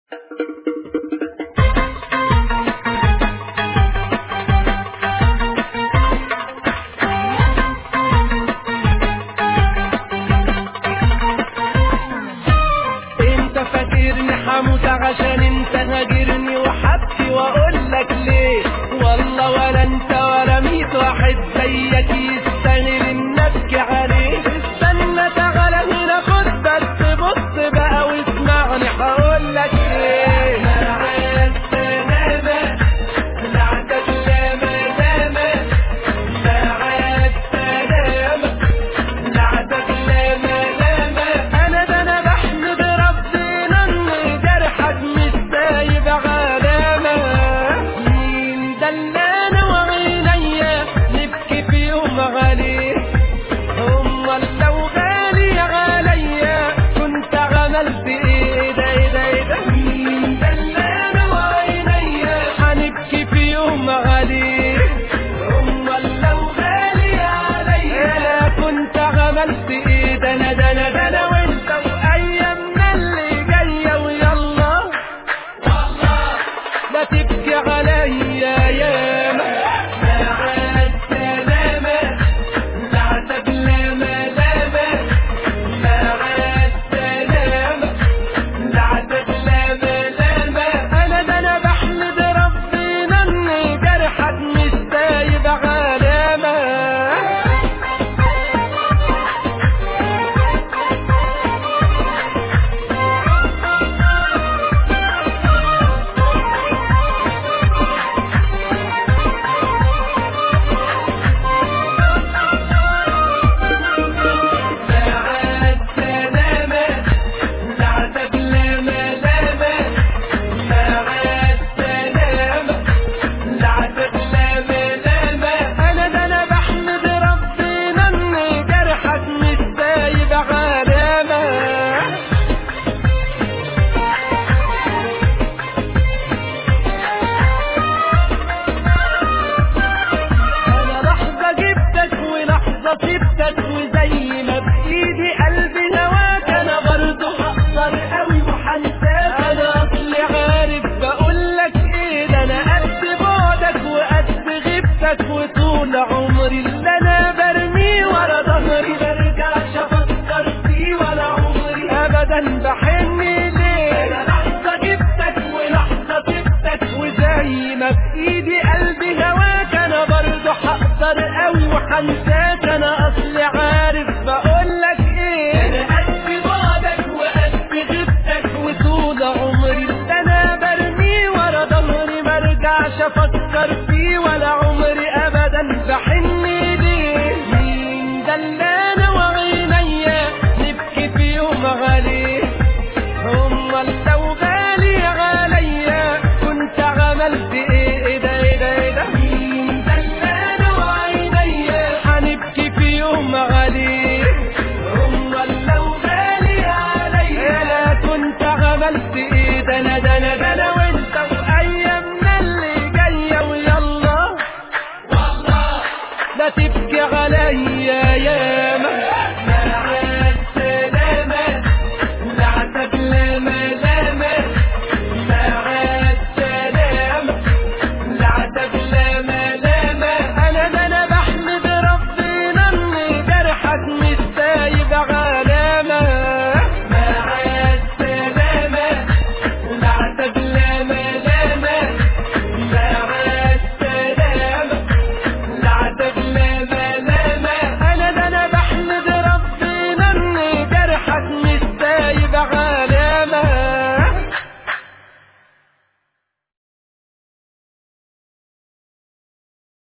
انت فاكرني حموت عشان انت هاجرني وحبكي واقول لك ليه؟ والله ولا انت ولا 100 واحد زيك يستاهل ان ابكي عليه. استنى تعالى هنا خد بس بص بقى واسمعني هقول لك ليه. مع السلامة لعدك لا ملامة، مع السلامة لعدك لا ملامة. انا ده انا بحمد ربنا ان جرحك مش سايب علامة. مين ده اللي انا وعينيا نبكي في يوم عليه؟ امال لو غالي عليا كنت عملت ايه؟ ده ايه ده ايه ده؟ مين ده اللي انا وعينيا هنبكي في يوم عليه؟ امال لو غالي عليا انا كنت عملت ايه؟ ده انا ده انا ده انا وانت وايامنا اللي جايه ويلا والله لا تبكي عليا ياما. مع السلامة لعتب لا ملامة، مع السلامة لعتب لا ملامة. انا ده انا بحمد ربنا ان جرحك مش سايب علامة. سبتك وزي ما بايدي قلبي هواك انا برضه هقدر قوي وحنساك. انا اصلي عارف بقولك ايه، ده انا قد بعدك وقد غيبتك وطول عمري اللي انا برميه ورا ظهري برجعش افكر فيه ولا عمري ابدا بحن ليه. انا لحظه جبتك ولحظه سبتك وزي ما بايدي قلبي هواك انا برضه هقدر قوي وحنساك. انا اصلي عارف بقولك ايه، انا قد بعدك وقد غيبتك وطول عمري اللي انا برميه ورا ظهري مرجعش افكر فيه ولا عمري ابدا بحن ليه. مين ده اللي انا وعينيا نبكي في يوم عليه؟ امال لو غالي عليا كنت عملت ايه؟ ايه ده ايه ده ايه ده؟ مين ده اللي انا وعينيا هنبكي في يوم عليه؟ امال لو غالي عليا لا كنت عملت ايه؟ ده انا